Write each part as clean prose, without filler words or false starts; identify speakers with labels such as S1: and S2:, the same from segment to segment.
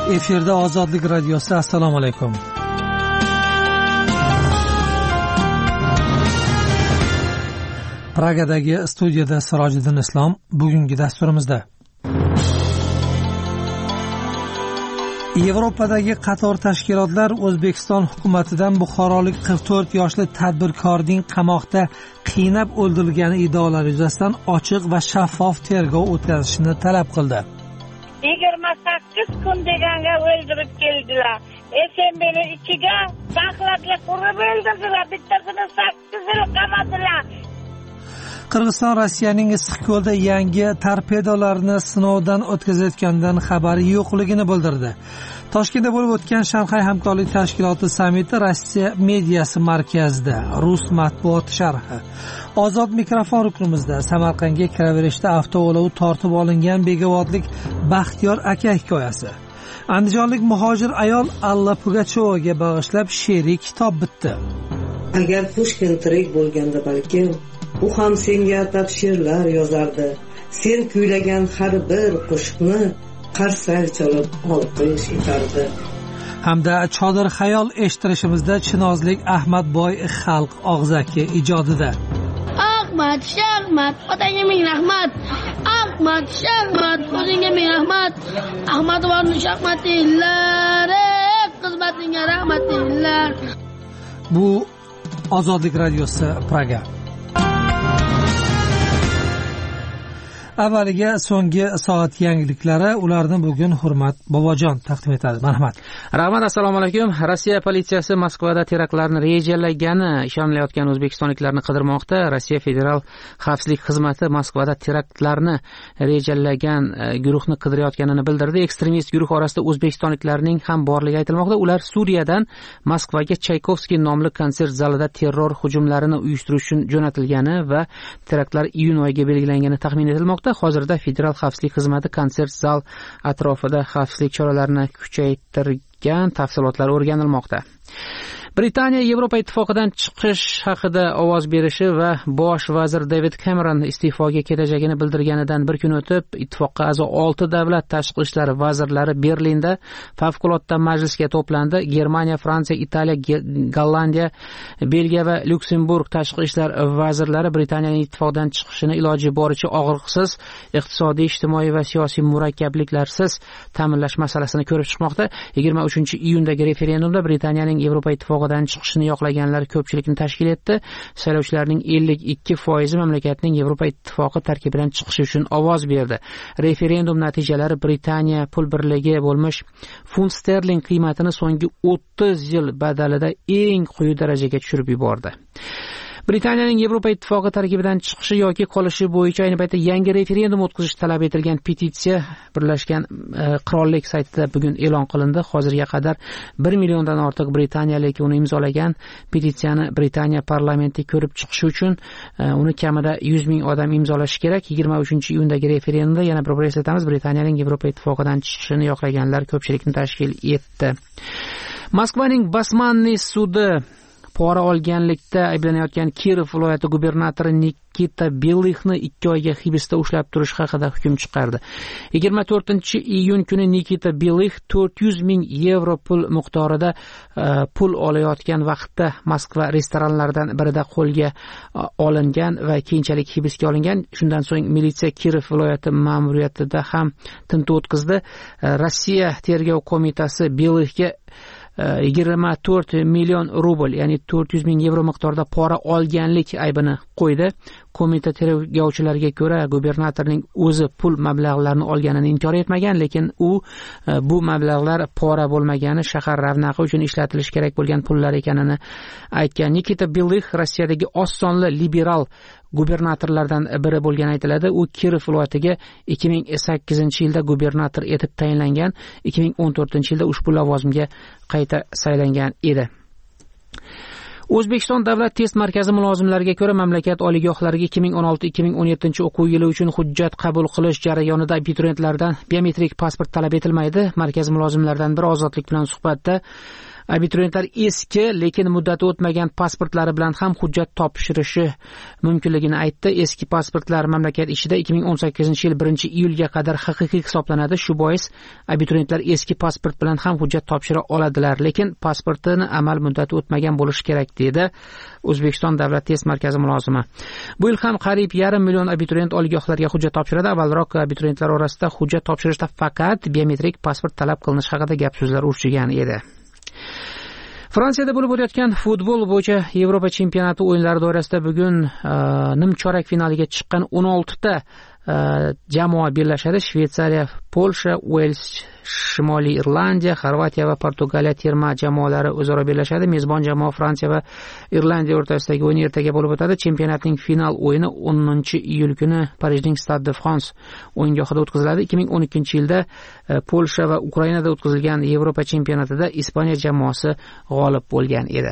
S1: Efirda Ozodlik radiosi. Assalomu alaykum. Pragadagi studiyada Sirojiddin Islom. Bugungi dasturimizda Yevropadagi qator tashkilotlar O'zbekiston hukumatidan buxorolik 44 yoshli tadbirkorning qamoqda qiynab o'ldirilgani iddaolari yuzasidan ochiq va shaffof tergov o'tkazishni talab qildi.
S2: 28 kun deganga o'ldirib keldilar. SMBni ichiga taxlatga qurib o'ldirdilar. Bittasini 8 yil qamadilar.
S1: Qirg'iziston Rossiyaning Issiqko'lda yangi torpedolarni sinovdan o'tkazayotganidan xabari yo'qligini bildirdi. Toshkentda bo'lib o'tgan Shanxay hamkorlik tashkiloti sammiti Rossiya mediyasi markazida. Rus matbuot sharhi. Ozod mikrofon ruknimizda Samarqandga kiraverishda avtoulov tortib olingan begavodlik Baxtiyor aka hikoyasi. Andijonlik muhojir ayol Alla Pugachovaga bag'ishlab she'riy kitob bitdi.
S3: Agar Pushkin tirik bo'lganda balkim u ham senga atab she'rlar yozardi. Sen kuylagan har bir qo'shiqni qarsak chalib olqish etardi.
S1: Hamda chodir xayol eshittirishimizda chinozlik Ahmadboy xalq og'zaki ijodida.
S4: Ahmad, Shahmat, otangga ming rahmat. Ahmad, Shahmat, o'zingga ming rahmat. Ahmadovning shahmatinglar, xizmatingga rahmatinglar.
S1: Bu Ozodlik radiosi Praga. Avvaliga so'nggi soat yangiliklari, ularni bugun Hurmat Bobojon taqdim etadi. Marhamat.
S5: Rahmat, assalomu alaykum. Rossiya politsiyasi Moskvada teraktlarni rejalagani ishonilayotgan o'zbekistonliklarni qidirmoqda. Rossiya Federal xavfsizlik xizmati Moskvada teraktlarni rejalagan guruhni qidirayotganini bildirdi. Ekstremist guruh orasida o'zbekistonliklarning ham borligi aytilmoqda. Ular Suriyadan Moskvaga Chaykovskiy nomli konsert zalida terror hujumlarini uyushtirish uchun jo'natilgani va teraktlar iyun oyiga belgilangani taxmin etilmoqda. Hozirda Federal xavfsizlik xizmati konsert zal atrofida xavfsizlik choralarini kuchaytirgan, tafsilotlar o'rganilmoqda. Britaniya Yevropa ittifoqidan chiqish haqida ovoz berishi va bosh vazir David Cameron iste'foga ketajagini bildirganidan bir kun o'tib, ittifoqqa a'zo 6 davlat tashqi ishlar vazirlari Berlinda favqulodda majlisga to'plandi. Germaniya, Fransiya, Italiya, Gollandiya, Belgiya va Lyuksemburg tashqi ishlar vazirlari Britaniyaning ittifoqdan chiqishini iloji boricha og'riqsiz, iqtisodiy, ijtimoiy va siyosiy murakkabliklarsiz ta'minlash masalasini ko'rib chiqmoqda. 23-iyundagi referendumda Britaniyaning Yevropa ittifoqidan chiqishini yoqlaganlar ko'pchilikni tashkil etdi. Saylovchilarning 52% mamlakatning Yevropa ittifoqi tarkibidan chiqishi uchun ovoz berdi. Referendum natijalari Britaniya pul birligi bo'lmish funt sterling qiymatini so'nggi 30 yil badalida eng quyi darajaga tushirib yubordi. Britaniyaning Yevropa ittifoqi tarkibidan chiqishi yoki qolishi bo'yicha ayni paytda yangi referendum o'tkazish talab etilgan petitsiya Birlashgan Qirollik saytida bugun e'lon qilindi. Hozirga qadar 1 milliondan ortiq britaniyalik uni imzolagan. Petitsiyani Britaniya parlamenti ko'rib chiqishi uchun uni kamida 100 ming odam imzolashi kerak. 23-iyundagi referendumda yana bir eslatamiz, Britaniyaning Yevropa ittifoqidan chiqishini yoqlaganlar ko'pchilikni tashkil etdi. Moskvaning Basmanniy sudi pora olganlikda ayblanayotgan Kirov viloyati gubernatori Nikita Belixni 2 oyga hibsda ushlab turish haqida hukm chiqardi. 24-iyun kuni Nikita Belix 400 ming yevro pul miqdorida pul olayotgan vaqtda Moskva restoranlaridan birida qo'lga olingan va keyinchalik hibsga olingan. Shundan so'ng militsiya Kirov viloyati ma'muriyatida ham tintuv o'tkazdi. Rossiya tergov qo'mitasi Belixga 24 million rubl, ya'ni 400 ming yevro miqdorida pora olganlik aybini qo'ydi. Qo'mita tergovchilariga ko'ra, gubernatorning o'zi pul mablag'larini olganini inkor etmagan, lekin u bu mablag'lar pora bo'lmagani, shahar ravnaqi uchun ishlatilishi kerak bo'lgan pullar ekanini aytgan. Nikita Belix Rossiyadagi oz sonli liberal gubernatorlardan biri bo'lgani aytiladi. U Kirov viloyatiga 2008-yilda gubernator etib tayinlangan, 2014-yilda ushbu lavozimga qayta saylangan edi. O'zbekiston Davlat test markazi mulozimlariga ko'ra, mamlakat oliygohlariga 2016-2017 o'quv yili uchun hujjat qabul qilish jarayonida abituriyentlardan biometrik pasport talab etilmaydi. Markaz mulozimlaridan biri Ozodlik bilan suhbatda Abituriyentlar eski, lekin muddati o'tmagan pasportlari bilan ham hujjat topshirishi mumkinligini aytdi. Eski pasportlar mamlakat ichida 2018-yil 1-iyulga qadar haqiqiy hisoblanadi. Shu bois abituriyentlar eski pasport bilan ham hujjat topshira oladilar, lekin pasportini amal muddati o'tmagan bo'lishi kerak, dedi O'zbekiston davlat test markazi mulozimi. Bu yil ham qariyb 5,5 million abituriyent oliygohlarga hujjat topshiradi. Avvalroq abituriyentlar orasida hujjat topshirishda faqat biometrik pasport talab qilinishi haqida gap so'zlar urchigan edi. Fransiyada bo'lib o'tayotgan futbol bo'yicha Yevropa chempionati o'yinlari doirasida bugun nimchorak finaliga chiqqan 16 ta jamoa bellashadi. Shveysariya, Polsha, Uels, Shimoliy Irlandiya, Xorvatiya va Portugaliya terma jamoalari o'zaro bellashadi. Mezbon jamoa Fransiya va Irlandiya o'rtasidagi o'yin ertaga bo'lib o'tadi. Chempionatning final o'yini 10-iyul kuni Parijning Stade de France o'yingohida o'tkaziladi. 2012-yilda Polsha va Ukrainada o'tkazilgan Yevropa chempionatida Ispaniya jamoasi g'olib bo'lgan edi.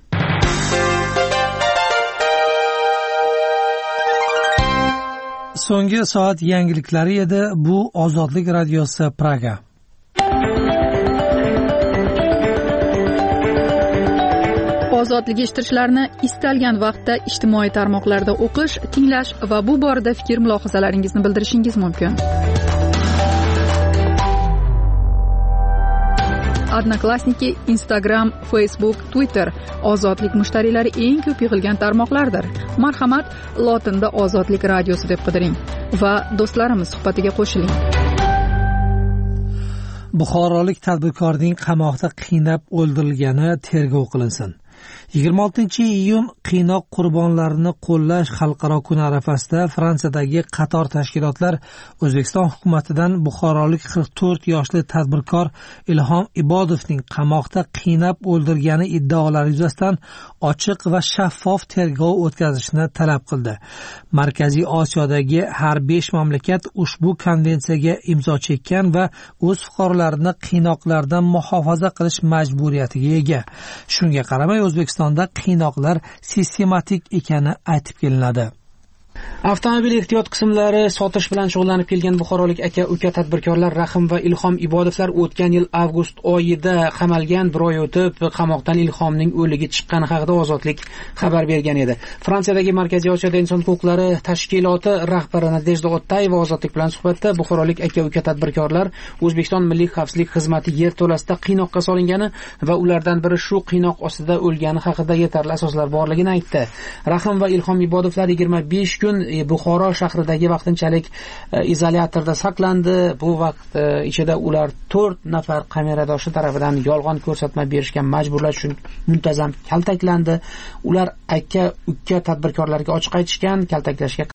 S1: So'nggi soat yangiliklari edi. Bu Ozodlik radiosi Praga.
S6: Ozodlik eshittirishlarni istalgan vaqtda ijtimoiy tarmoqlarda o'qish, tinglash va bu borada fikr mulohazalaringizni bildirishingiz mumkin. Odnoklassniki, Instagram, Facebook, Twitter ozodlik mushtariylari eng ko'p yig'ilgan tarmoqlardir. Marhamat, lotinda Ozodlik radiosi deb qidiring va do'stlarimiz suhbatiga qo'shiling.
S1: Buxorolik tadbirkorning qamoqda qiynab o'ldirilgani tergov qilinsin. 26-iyun qiynoq qurbonlarini qo'llash xalqaro kuni arafasida Fransiyadagi qator tashkilotlar O'zbekiston hukumatidan buxorolik 44 yoshli tadbirkor Ilhom Ibodovning qamoqda qiynab o'ldirgani iddaolari yuzasidan ochiq va shaffof tergov o'tkazishni talab qildi. Markaziy Osiyodagi har 5 mamlakat ushbu konvensiyaga imzo chekkan va o'z fuqarolarini qiynoqlardan muhofaza qilish majburiyatiga ega. Shunga qaramay O'zbekistonda qiynoqlar sistematik ekani aytib kelinadi.
S5: Avtomobil ehtiyot qismlari sotish bilan shug'ullanib kelgan buxorolik aka-uka tadbirkorlar Rahim va Ilhom Ibodovlar o'tgan yil avgust oyida qamalgan, bir oy o'tib qamoqdan Ilhomning o'ligi chiqqani haqida Ozodlik xabar bergan edi. Fransiyadagi Markaziy Osiyoda inson huquqlari tashkiloti rahbari Nadejda Ottayeva Ozodlik bilan suhbatda buxorolik aka-uka tadbirkorlar O'zbekiston Milliy xavfsizlik xizmati yerto'lasida qiynoqqa solingani va ulardan biri shu qiynoq ostida o'lgani haqida yetarli asoslar borligini aytdi. Rahim va Ilhom Ibodovlar 25 kun Buxoro shahridagi vaqtinchalik izolyatorda saqlandi. Bu vaqt ichida ular 4 nafar kameradoshi tomonidan yolg'on ko'rsatma berishga majburlash uchun muntazam kaltaklandi. Ular aka-uka tadbirkorlarga ochiq aytishgan, kaltaklashga